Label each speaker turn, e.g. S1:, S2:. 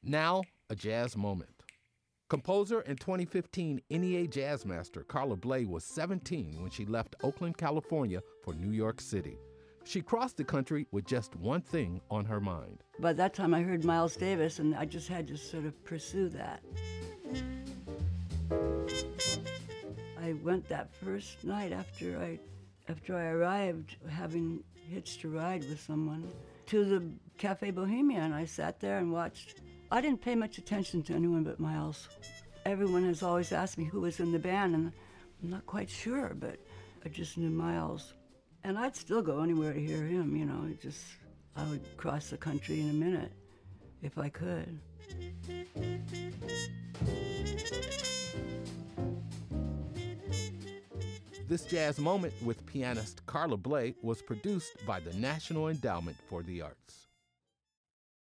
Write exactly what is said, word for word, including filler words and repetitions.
S1: Now, a jazz moment. Composer and twenty fifteen N E A Jazz Master Carla Bley was seventeen when she left Oakland, California for New York City. She crossed the country with just one thing on her mind.
S2: By that time, I heard Miles Davis, and I just had to sort of pursue that. I went that first night after I, after I arrived, having hitched a ride with someone, to the Cafe Bohemia, and I sat there and watched. I didn't pay much attention to anyone but Miles. Everyone has always asked me who was in the band, and I'm not quite sure, but I just knew Miles. And I'd still go anywhere to hear him, you know, it just, I would cross the country in a minute if I could.
S1: This jazz moment with pianist Carla Bley was produced by the National Endowment for the Arts.